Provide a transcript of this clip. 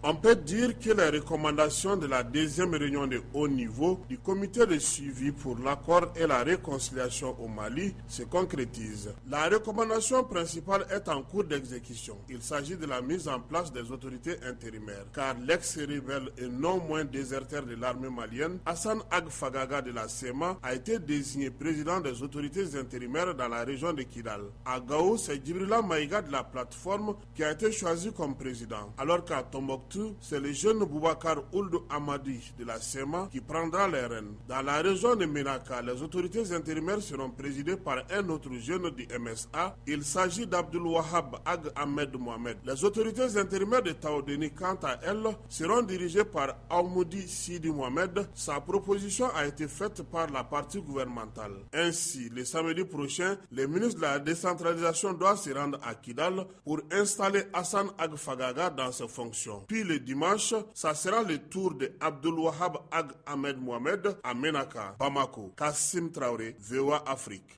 On peut dire que les recommandations de la deuxième réunion de haut niveau du comité de suivi pour l'accord et la réconciliation au Mali se concrétisent. La recommandation principale est en cours d'exécution. Il s'agit de la mise en place des autorités intérimaires, car l'ex-rebelle et non moins déserteur de l'armée malienne, Hassan Ag Fagaga de la SEMA, a été désigné président des autorités intérimaires dans la région de Kidal. À Gao, c'est Djibrila Maïga de la plateforme qui a été choisi comme président, alors qu'à Tombouctou, c'est le jeune Boubacar Ould Amadi de la SEMA qui prendra les rênes. Dans la région de Menaka, les autorités intérimaires seront présidées par un autre jeune du MSA. Il s'agit d'Abdul Wahab Ag Ahmed Mohamed. Les autorités intérimaires de Taodeni, quant à elles, seront dirigées par Aoumoudi Sidi Mohamed. Sa proposition a été faite par la partie gouvernementale. Ainsi, le samedi prochain, le ministre de la décentralisation doit se rendre à Kidal pour installer Hassan Ag Fagaga dans ses fonctions. Puis le dimanche, ça sera le tour de Abdul Wahab Ag Ahmed Mohamed à Menaka, Bamako. Kassim Traoré, VOA Afrique.